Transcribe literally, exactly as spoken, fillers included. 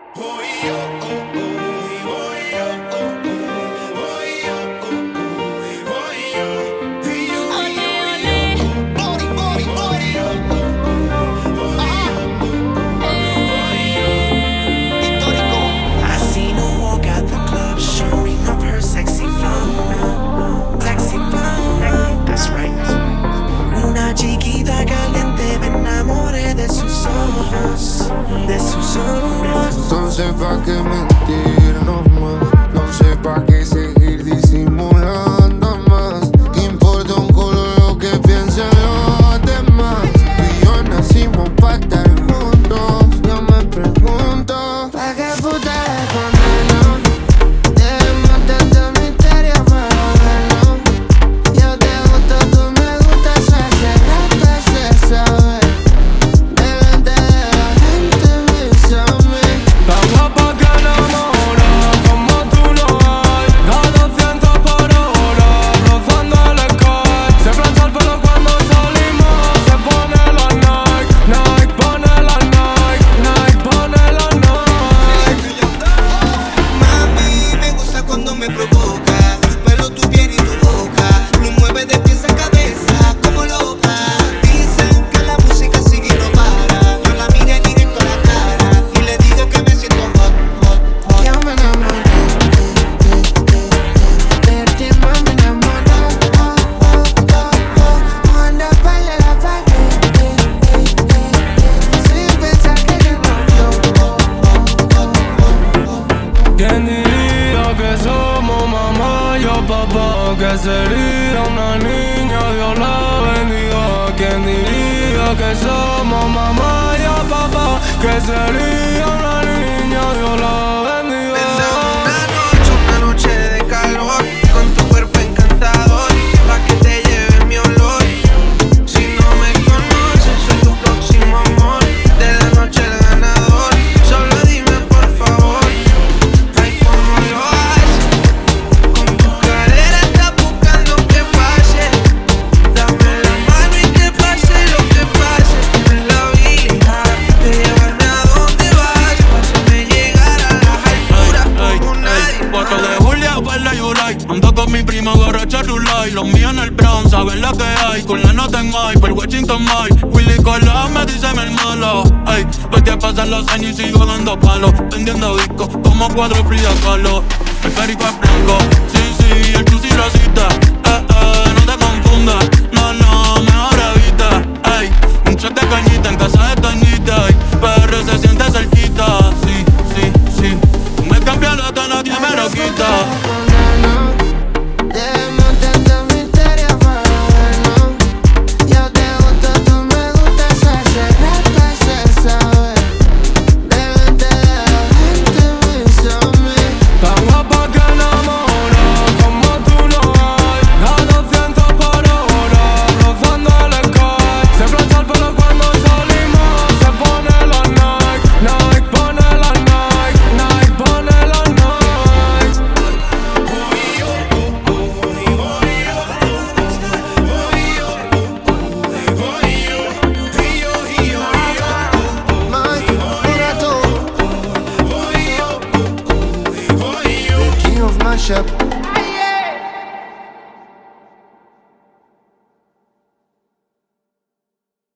sé pa' qué mentirnos más, no sé pa' qué seguir disimulando más. ¿Qué importa un culo lo que piensen los demás? Tú y yo nacimos pa' estar juntos. Yo me pregunto, ¿pa' qué puta escondernos? Tenemos tanto misterio para vernos. Yo te gusto, tú me gustas, hace rato se sabe. Delante de la gente bésame. Tan guapa que enamora, como tú no hay. A doscientos por hora, rozando el sky. Se plancha el pelo cuando salimos, se pone la Nike. Nike, pone la Nike, Nike, pone la Nike. Mami, me gusta cuando me provocas. Tu pelo, tu piel y tu boca lo mueve de pies a cabeza como loca. Dicen que la música sigue y no para. Yo la miré directo a la cara y le digo que me siento hot, hot, hot. Yo me enamoré de ti, mami, me enamoré. Oh, oh, oh, oh. Cuando baile la pared, sin pensar que yo no flow. ¿Quién diría que somos mamá y yo papá? Que sería una niña, Dios la bendiga. ¿Quién diría que somos mamá y yo papá? Que sería una niña, Dios la bendiga. Pensando una noche, una noche de calor, con tu cuerpo encantador, pa' que te lleve mi olor. Si no me conoces, soy tu próximo amor, de la noche el ganador. Solo dime por favor, ay, cómo lo haces. Con tu cadera estás buscando que pase. Dame la mano y que pase lo que pase. Tienes la habilidad de llevarme a donde vas. Hazme llegar a las alturas como nadie cuatro de más. julio, verde July. Ando con mi prima borracha Rulay. Los míos en el Bronx, saben lo que hay. Con la nota en high, por Washington Mike. Willy Colón me dice mi hermano. Ey, pues te pasan los años y sigo dando palos. Vendiendo discos como cuatro Frida Kahlo. El perico es blanco, sí, sí, el chusi rosita. Eh, eh, no te confundas, no, no, mejor evita. Ey, un shot de cañita en casa de Toñita. Ey, P R se siente cerquita. Sí, sí, sí. Tú me cambias la tono, nadie me lo quita. Tenemos tanto misterio para vernos. Yo te gusto, tú me gustas, hace rato se sabe. Delante de la gente bésame. Tan guapa que enamora, como tú no hay. A doscientos por hora, rozando el sky. Se plancha el pelo cuando salimos, se pone la Nike. Nike, pone la Nike, Nike, pone la Nike. Mike, mira tú. The king of mashup.